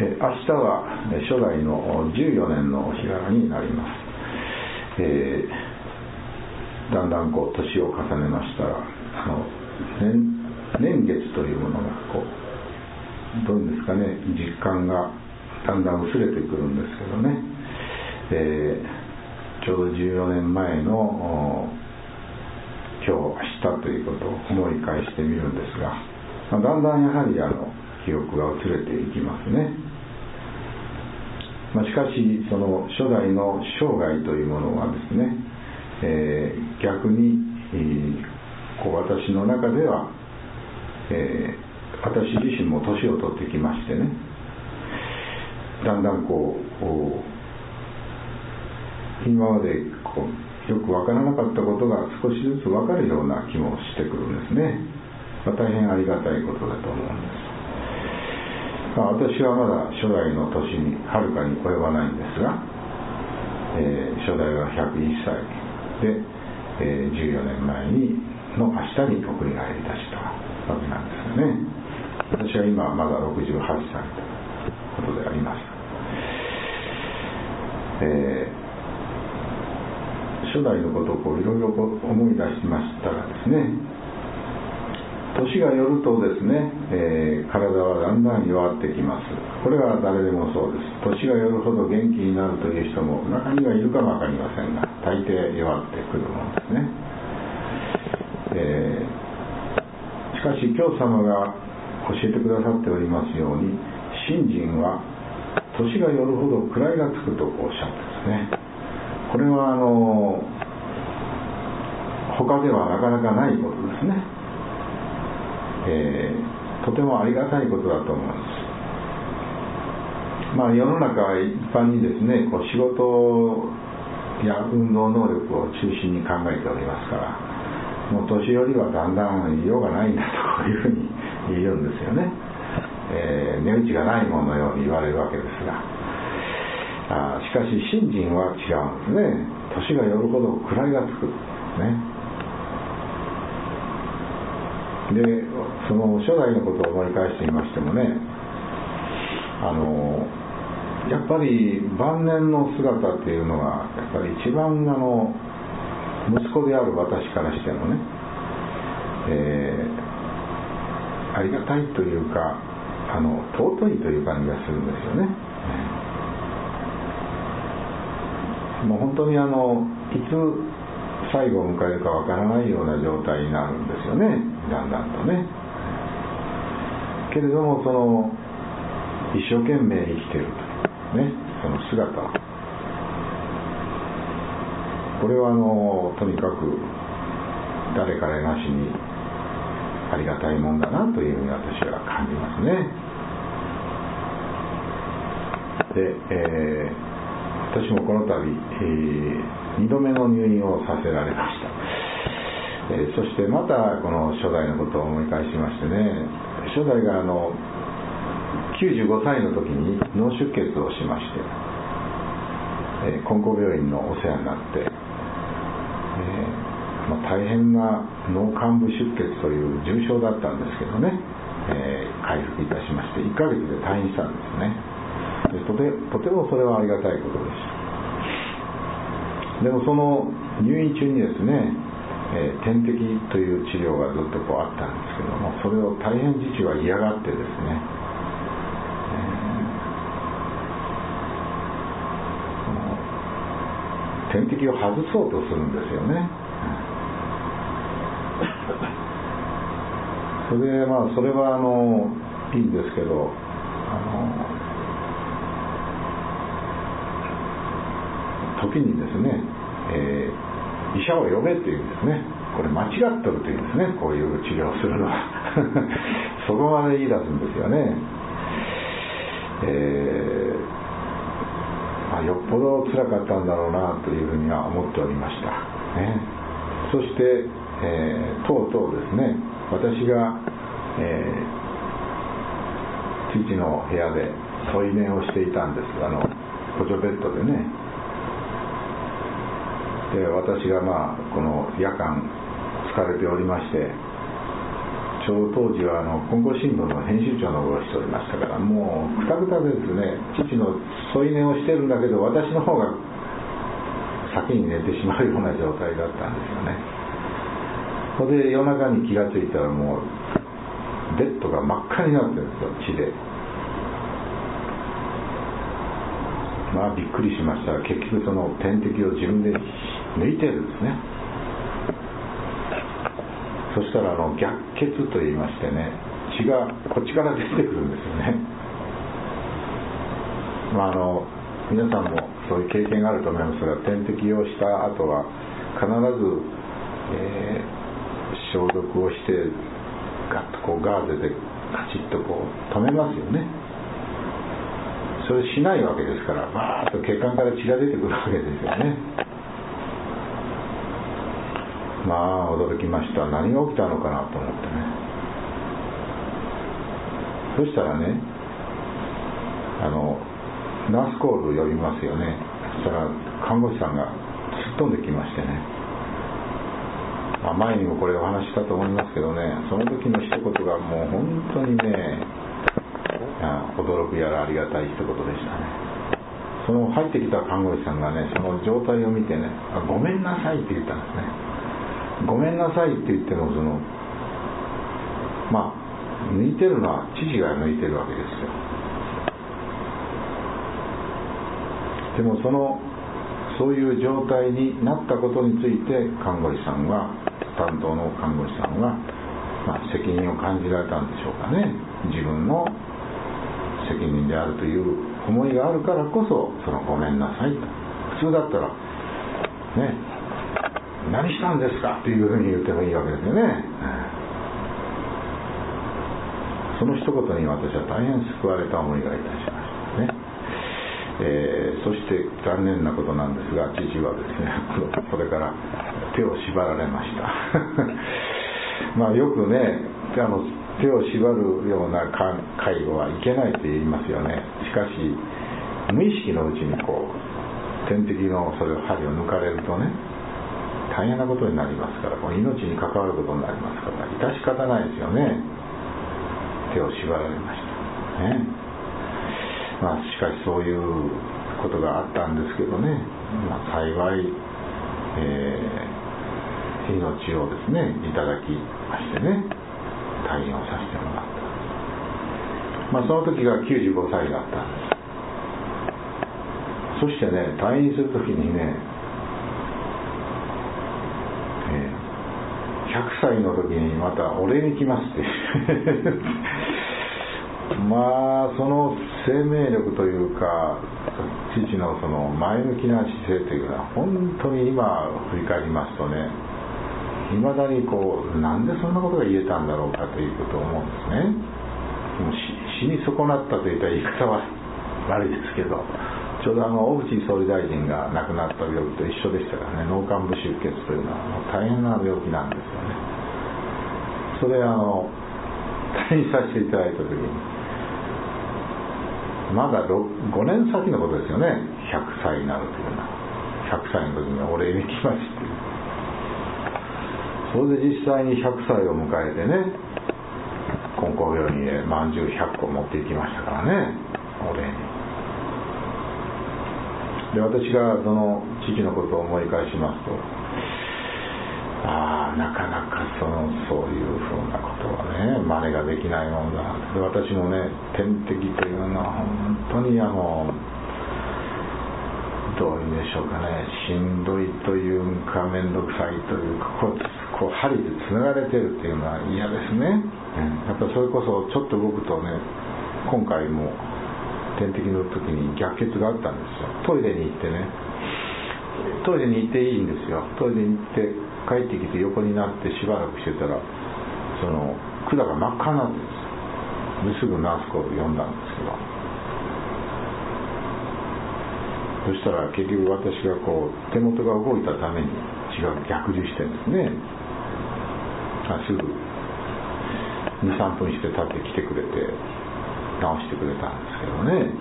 明日は初代の14年のお日柄になります。だんだんこう年を重ねましたら年月というものがこうどういうんですかね、実感がだんだん薄れてくるんですけどね、ちょうど14年前の今日明日ということを思い返してみるんですが、だんだんやはり記憶が薄れていきますね。しかしその初代の生涯というものはですね、逆に、私の中では、私自身も年を取ってきましてね、だんだん今までよくわからなかったことが少しずつわかるような気もしてくるんですね。大変ありがたいことだと思うんです。私はまだ初代の年にはるかに及ばないんですが、初代は101歳で、14年前の明日に送り返りいたしたわけなんですよね。私は今まだ68歳ということであります。初代のことをいろいろ思い出しましたらですね、年が寄るとですね、体はだんだん弱ってきます。これは誰でもそうです。年が寄るほど元気になるという人も中にはいるかもわかりませんが、大抵弱ってくるものですね。しかし教様が教えてくださっておりますように、信心は年が寄るほど位がつくとおっしゃってですね、これは他ではなかなかないことですね。とてもありがたいことだと思います。世の中一般にですね、仕事や運動能力を中心に考えておりますから、もう年寄りはだんだん用がないんだというふうに言うんですよね。値打ちがないもののように言われるわけですが、しかし信心は違うんですね。年が寄るほど位がつくね。で、その初代のことを思い返してみましてもね、やっぱり晩年の姿っていうのがやっぱり一番息子である私からしてもね、ありがたいというか尊いという感じがするんですよね。もう本当にいつ最後を迎えるかわからないような状態になるんですよね、だんだんとね。けれども一生懸命生きているというね、その姿、これはとにかく誰彼なしにありがたいもんだなというふうに私は感じますね。で、私もこの度、2度目の入院をさせられました。そしてまたこの初代のことを思い返しましてね、初代が95歳の時に脳出血をしまして、金光病院のお世話になって、大変な脳幹部出血という重症だったんですけどね、回復いたしまして1ヶ月で退院したんですね。とてもそれはありがたいことでした。でもその入院中にですね、点滴という治療がずっとあったんですけども、それを大変父は嫌がってですね、点滴を外そうとするんですよね。それでそれはいいんですけど、時にですね、医者を呼べっていうんですね。これ間違っとるというんですね、こういう治療をするのはそこまで言い出すんですよね。よっぽど辛かったんだろうなというふうには思っておりました、ね。そして、とうとうですね、私が、父の部屋で添い寝をしていたんです。補助ベッドでね。で、私がこの夜間疲れておりまして、 ちょうど当時は金光新聞の編集長のをしておりましたから、もうくたくたですね。父の添い寝をしてるんだけど、私の方が先に寝てしまうような状態だったんですよね。それで夜中に気がついたら、もうベッドが真っ赤になってるんですよ、血で。まあびっくりしましたが、結局その点滴を自分で抜いてるんですね。そしたら逆血と言いましてね、血がこっちから出てくるんですよね。まあ皆さんもそういう経験があると思いますが、点滴をした後は必ず、消毒をしてガッとこうガーゼでカチッとこう止めますよね。それしないわけですから、バーッと血管から血が出てくるわけですよね。まあ驚きました。何が起きたのかなと思ってね。そしたらね、ナースコール呼びますよね。そしたら看護師さんが突っ飛んできましてね、まあ、前にもこれお話ししたと思いますけどね、その時の一言がもう本当にね、驚くやらありがたい一言でしたね。その入ってきた看護師さんがね、その状態を見てね、ごめんなさいって言ったんですね。ごめんなさいって言っても、まあ抜いてるのは父が抜いてるわけですよ。でもそういう状態になったことについて看護師さんは、担当の看護師さんは、まあ、責任を感じられたんでしょうかね。自分の責任であるという思いがあるからこそ、ごめんなさいと。普通だったらね、何したんですかっていうふうに言ってもいいわけですよね。その一言に私は大変救われた思いがいたしましたね。そして残念なことなんですが、父はですね、これから手を縛られましたまあよくね、手を縛るような介護はいけないと言いますよね。しかし無意識のうちに点滴のそれを針を抜かれるとね、大変なことになりますから、命に関わることになりますから、致し方ないですよね。手を縛られましたね。まあしかしそういうことがあったんですけどね、まあ、幸い、命をですねいただきましてね、退院をさせてもらった。まあその時が95歳だったんです。そしてね、退院する時にね、100歳の時にまたお礼に来ますってまあその生命力というか、父のその前向きな姿勢というのは、本当に今振り返りますとね、いまだになんでそんなことが言えたんだろうかということを思うんですね。もう死に損なったといった言い方は悪いですけど、ちょうど小渕総理大臣が亡くなった病気と一緒でしたからね、脳幹部出血というのは大変な病気なんですよね。それ退院させていただいた時に、まだ5年先のことですよね。100歳になるというのは、100歳の時にお礼に来ますっていう。それで実際に100歳を迎えてね、金光病院へ饅頭100個持っていきましたからね、お礼に。で、私がその父のことを思い返しますと、なかなかそういうふうなことはね、真似ができないものだな。で、私のね、点滴というのは本当にどういうんでしょうかね、しんどいというか、めんどくさいというか、針でつながれてるっていうのは嫌ですね。やっぱりそれこそちょっと動くとね、今回も点滴の時に逆血があったんですよ。トイレに行ってね、トイレに行っていいんですよ。トイレに行って帰ってきて横になってしばらくしてたら、管が真っ赤になってるんですよ。ですぐナースコール呼んだんですけど、そしたら結局私が手元が動いたために血が逆流してるんですね。すぐ 2,3 分して立ってきてくれて直してくれたんですけどね。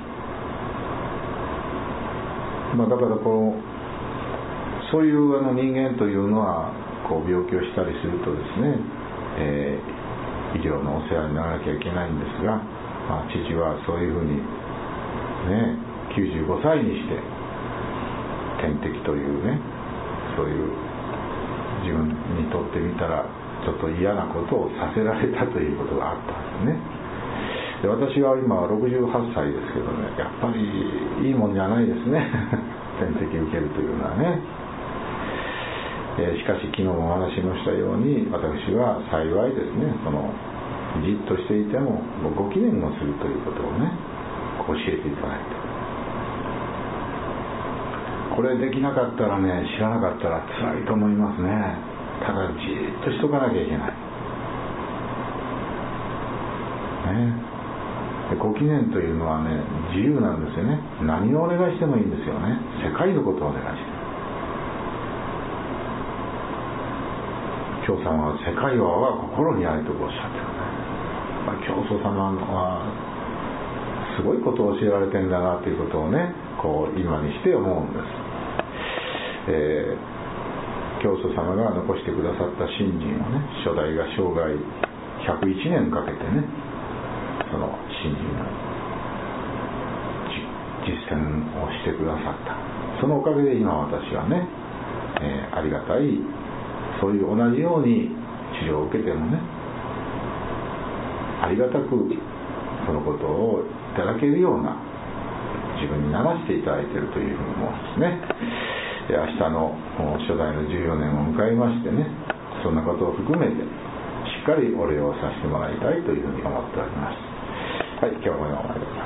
まあだからそういう人間というのは病気をしたりするとですね、 医療のお世話にならなきゃいけないんですが、父はそういうふうにね、95歳にして点滴というね、そういう自分にとってみたらちょっと嫌なことをさせられたということがあったんですね。で、私は今68歳ですけどね、やっぱりいいもんじゃないですね点滴受けるというのはね。しかし昨日もお話しましたように、私は幸いですね、じっとしていてもご記念をするということをね、教えていただいて、これできなかったらね、知らなかったら辛いと思いますね。ただじっとしとかなきゃいけないね。で、ご記念というのはね、自由なんですよね。何をお願いしてもいいんですよね。世界のことをお願いして。教祖様は世界は我が心にありとおっしゃってる。教祖様はすごいことを教えられてんだなということをね、今にして思うんです。教祖様が残してくださった信心をね、初代が生涯101年かけてね、その信心の実践をしてくださった。そのおかげで今私はね、ありがたい、そういう同じように治療を受けてもね、ありがたくそのことをいただけるような自分にならしていただいているというふうに思うんですね。明日の初代の14年を迎えましてね、そんなことを含めてしっかりお礼をさせてもらいたいというふうに思っております。はい、今日もお願いします。